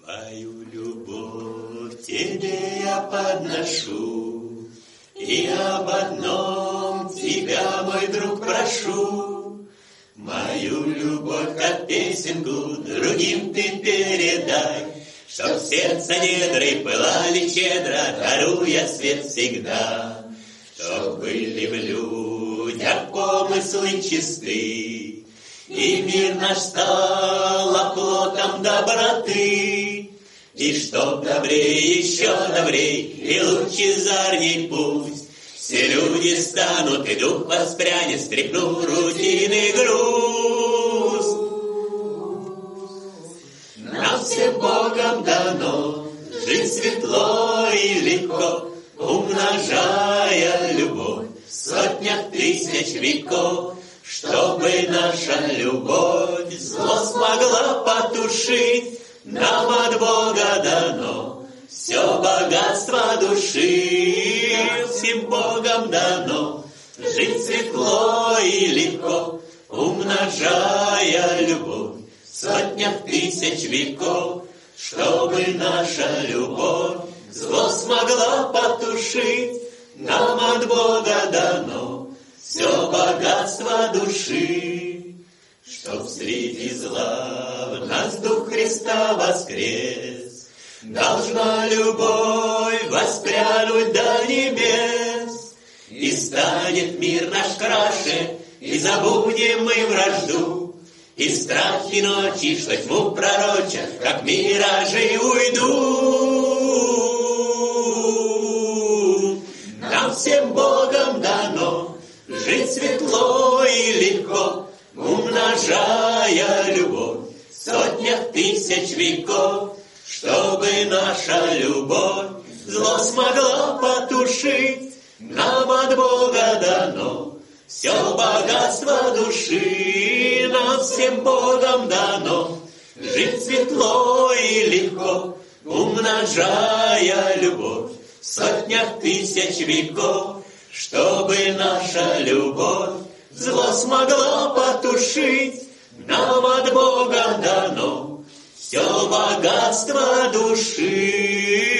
Мою любовь тебе я подношу, и об одном тебя, мой друг, прошу. Мою любовь, как песенку, другим ты передай, чтоб в сердце недры пылали щедро, даруя свет всегда. Чтоб были в людях помыслы чисты, и мир наш стал оплотом доброты, и чтоб добрей, еще добрей, и лучезарней пусть все люди станут, и дух воспрянет, стряхнув рутины груз. Нам всем Богом дано жить светло и легко, умножая любовь в сотнях тысяч веков, чтобы наша любовь зло смогла потушить. Нам от Бога дано все богатство души, всем Богом дано жить светло и легко, умножая любовь в сотнях тысяч веков, чтобы наша любовь зло смогла потушить. Нам от Бога дано все богатство души, чтоб среди зла в нас Дух Христа воскрес. Должна любовь воспрянуть до небес, и станет мир наш краше, и забудем мы вражду, и страхи ночи, что тьму пророчат, как миражи уйдут. Нам всем Богом дано жить светло и легко, умножая любовь в сотнях тысяч веков, чтобы наша любовь зло смогла потушить. Нам от Бога дано все богатство души, нам всем Богом дано жить светло и легко, умножая любовь в сотнях тысяч веков, чтобы наша любовь зло смогла потушить. Нам от Бога дано все богатство души.